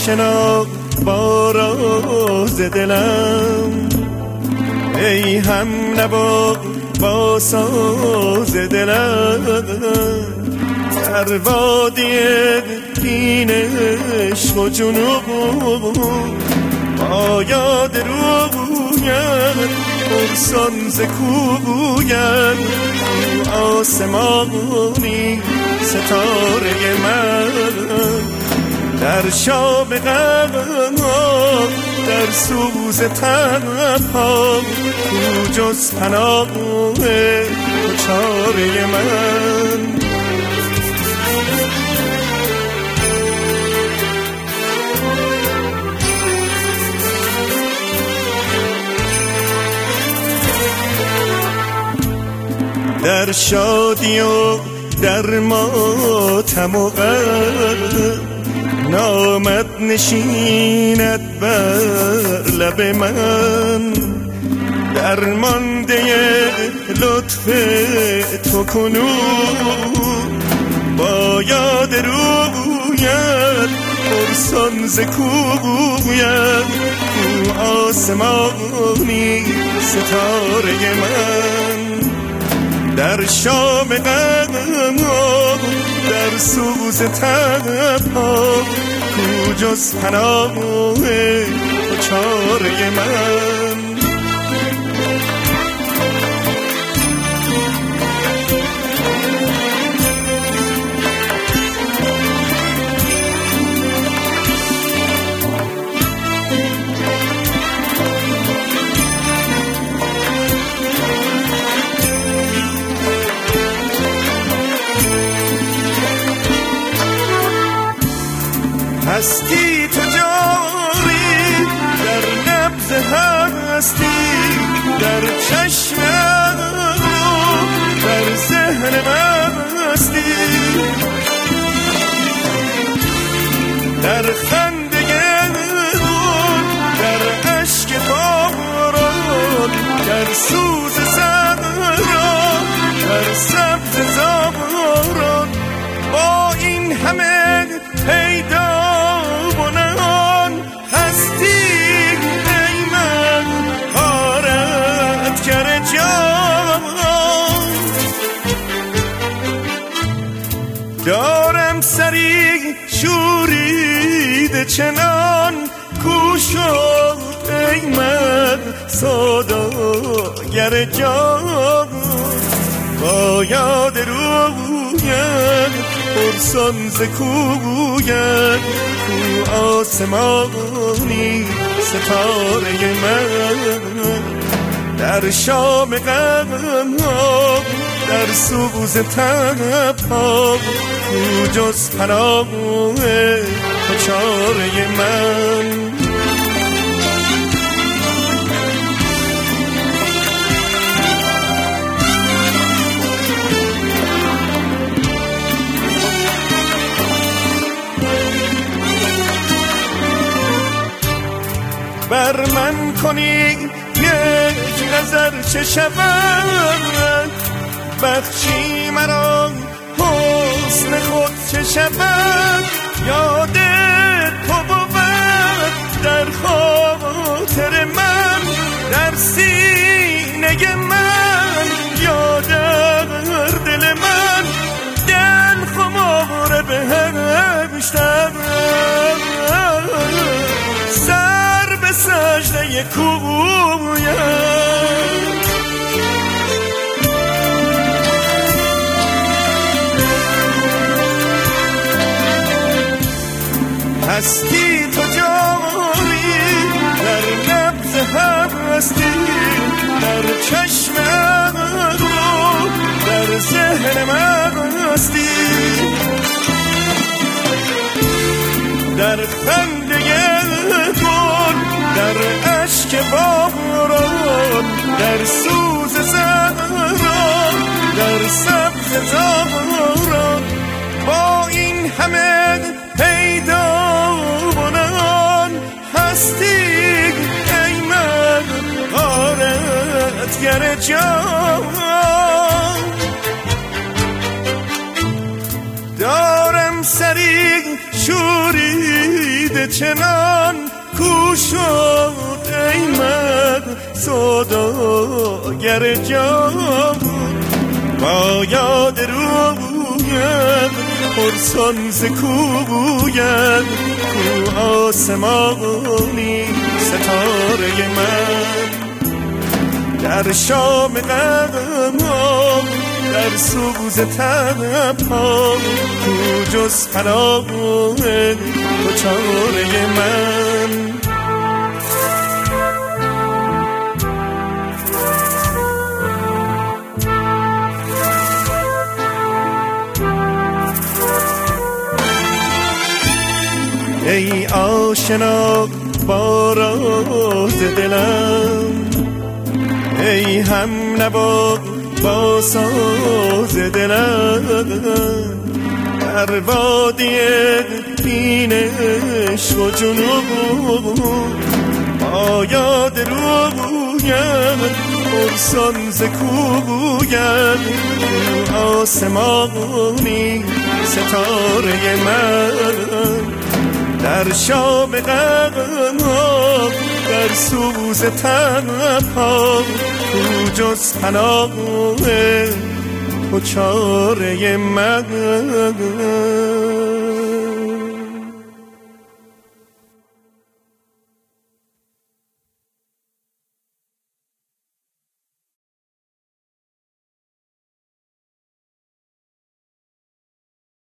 آشنا با راز دلم، ای هم نوا با ساز دلم، در وادی این عشق و جنون با یاد رویم پرسان ز کویم، آسمانی ستاره من، در شام غم در سوز تنها جز پناه چاره من. در شادی و در ماتم و غم نامت نشیند بر لب من، درمانده لطف تو کنون با یاد رویت پرسان ز کویم، آسمانی ستاره من، در شام غم در سوز تنها کجاست پناه چاره من. هستی تو جاری در نبض هستی، در چشم در ذهن مستی، در خنده در اشک باران، در سوز صحرا در سبز زاران، با این همه پیدا دارم سری شورید چنان گوشا ای من سوداگر جان، با یاد رویم پرسان ز کویم، آسمانی ستاره من، در شام غم در سوز تنها کجاست پناه چاره من. بر من کنی یک نظر چه شود، بخشی مرا حسن خود چه شود، یاد تو بود در خاطر من، در سینه من یا در دل من، دل خمار بهشتم سر به سجده کویم. هستی تو جاری در نبض هستی، در چشم رو در ذهن مستی، در خنده گل در اشک باران، در سوز صحرا در سبز زاران، با این همه پیدا هستی ای من غارتگر جان. دارم سری شورید چنان کو شد ای من سوداگر جان با یاد رویت پرسان ز کویت کو آسمانی ستاره من در شام غم‌ها در سوز تب‌ها کو جز پناه تو چاره من ای آشنا با راز دلم ای هم نوا با ساز دلم در وادی این عشق و جنون با یاد رویم پرسان ز کویم آسمانی ستاره من در شام غم‌ها در سوز تب‌ها کو جز پناه تو چاره من